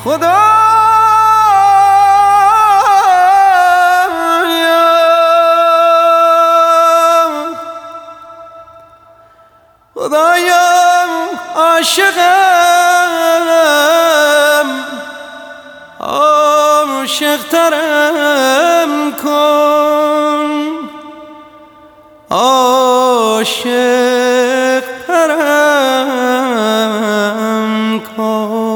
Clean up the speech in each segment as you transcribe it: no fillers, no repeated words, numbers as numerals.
خدایا عاشقم، عاشق‌ترم کن، عاشق‌ترم کن.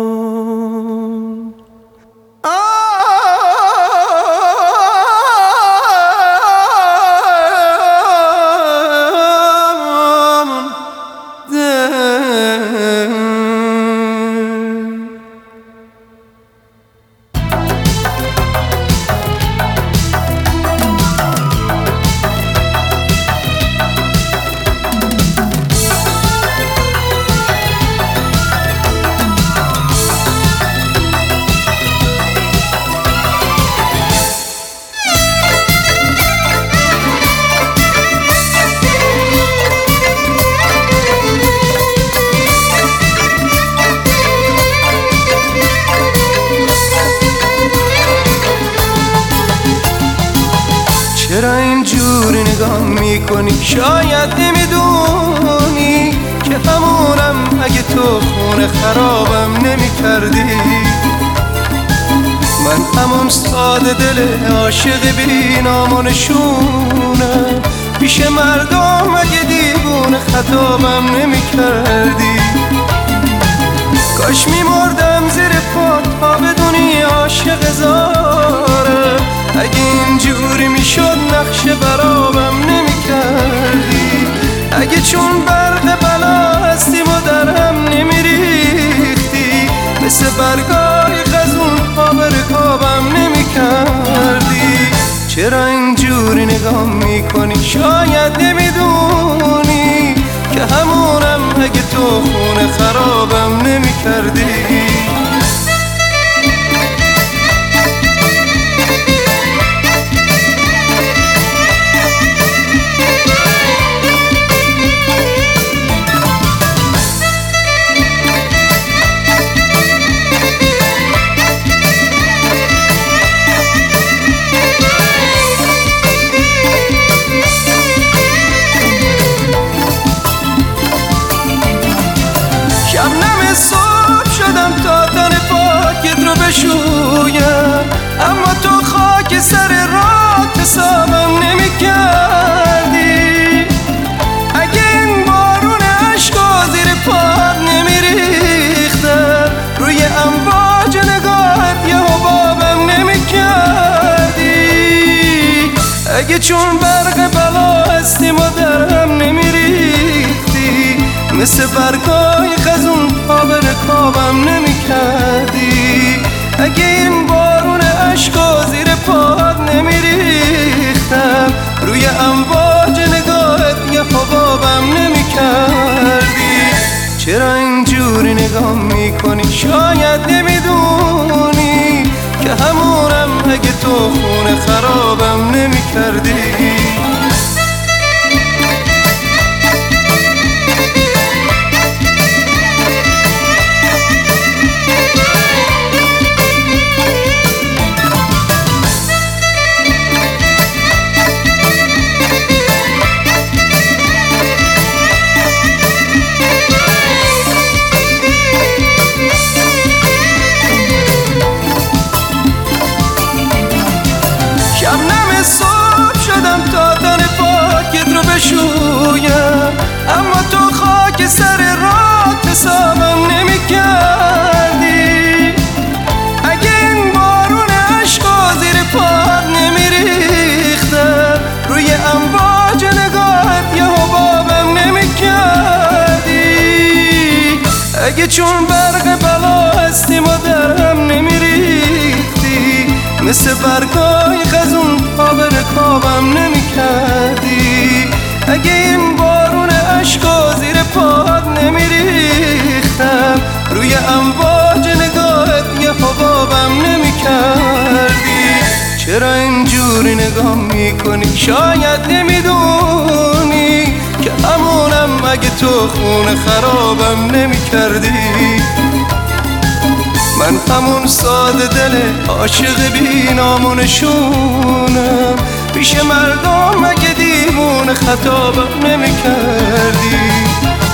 چرا اینجوری نگاه میکنی؟ شاید نمیدونی که همونم اگه تو خونه خرابم نمیکردی. من همون ساده دل عاشق بی نام و نشونم، پیش مردم اگه دیوونه خطابم نمیکردی. کاش میمردم زیر پات تا بدونی عاشق زارم، اگه اینجوری میشد نقش برابم نمیکردی. اگه چون برق بلا هستیم و درهم نمیریختی، مثل برگای غزون پا به رکابم نمیکردی. چرا اینجوری نگاه میکنی؟ شاید نمیدونی که همونم اگه تو خونه خرابم نمیکردی. شبنم صبح شدم تا تن پاکت رو بشویم، اما تو خاک سر راه حسابم نمی کردی. اگه این بارون عشقا زیر پات نمی ریختن، روی امواج نگاهت یه حبابم نمی کردی. اگه چون برق بلا هستیم و درهم نمی ریختی، مثل برگای خزون پا به رکابم نمی کردی. اگه این بارون عشقا زیر پات نمی ریختم، روی امواج نگاهت یه حبابم نمی کردی. چرا اینجوری نگاه میکنی؟ شاید نمیدونی که همونم اگه تو خونه خرابم نمی کردی. شبنم صبح شدم تا تن پاکت رو بشویم، اما تو خاک سر راه حسابم نمی کردی. اگه این بارون عشقا زیر پات نمی ریختن، روی امواج نگاهت یه حبابم نمی کردی. اگه چون برق بلا هستیم و درهم نمی ریختی، مثل برگای خزون پا به رکابم نمی کردی. اگه این بارون عشقا زیر پات نمی ریختم، روی امواج نگاهت یه حبابم نمی کردی. چرا اینجوری نگاه میکنی؟ شاید نمیدونی که همونم اگه تو خونه خرابم نمی کردی. من همون ساده دل عاشق بی نامونشونم، پیش مردم مگه دیوونه خطابم نمی کردی؟